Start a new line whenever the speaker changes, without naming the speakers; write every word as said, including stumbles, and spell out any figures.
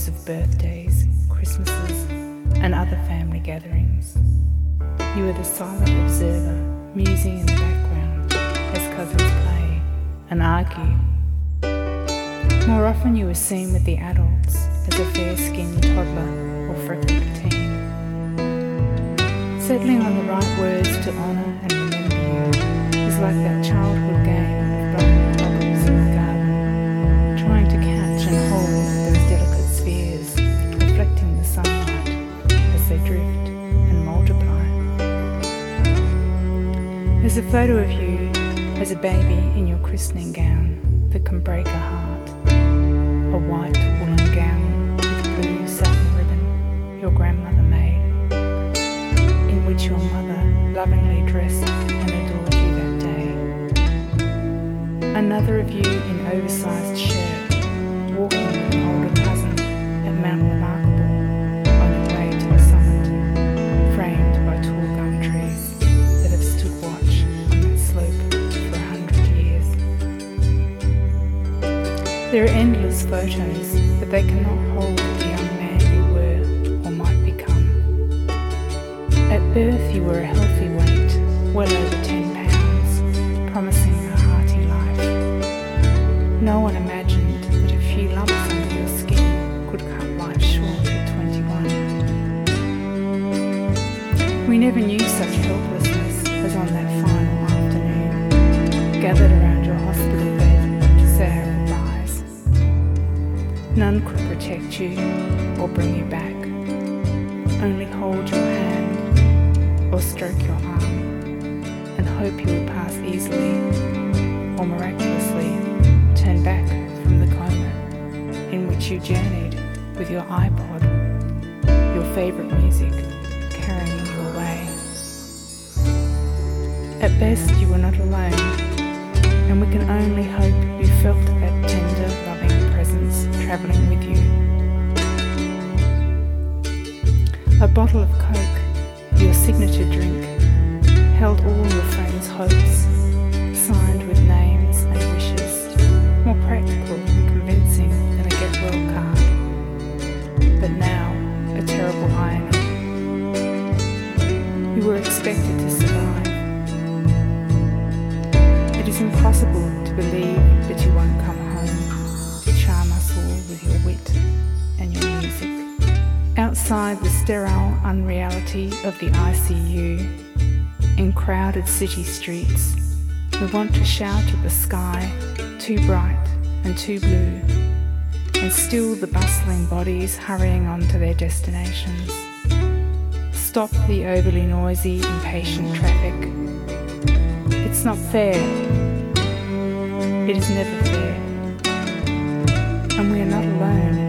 voice of birthdays, Christmases, and other family gatherings. You are the silent observer, musing in the background as cousins play and argue. More often you are seen with the adults as a fair-skinned toddler or freckled teen. Settling on the right words to honour and remember you is like that childhood game of blowing bubbles in the garden, trying to catch and hold those delicate spheres, reflecting the sunlight as they drift and multiply. There's a photo of you as a baby in your christening gown that can break a heart. A white woolen gown with blue satin ribbon your grandmother made, in which your mother lovingly dressed and adored you that day. Another of you in oversized shirt, walking with an older cousin at Mount Remarkable on your way to the summit, framed by tall gum trees that have stood watch on that slope for a hundred years. There are endless photos, but they cannot hold the young man you were or might become. At birth you were a healthy weight, well over ten pounds, promising a hearty life. No one imagined that a few lumps under your skin could cut life short at twenty-one. We never knew such helplessness as on that final afternoon, gathered around your hospital bed to say our goodbyes. None could protect you or bring you back, only hold your hand or stroke your arm and hope you will pass easily or miraculously turn back from the coma in which you journeyed with your iPod, your favourite music carrying you away. At best you were not alone, and we can only hope you felt that tender, loving presence travelling with you. A bottle of Coke, your signature drink, held all your friends' hopes, signed with names and wishes, more practical and convincing than a get-well card. But now, a terrible irony. You were expected to survive. It is impossible to believe that you won't come home to charm us all with your wit and your music. Outside the sterile unreality of the I C U, in crowded city streets, we want to shout at the sky, too bright and too blue, and still the bustling bodies hurrying on to their destinations. Stop the overly noisy, impatient traffic. It's not fair. It is never fair. And we are not alone.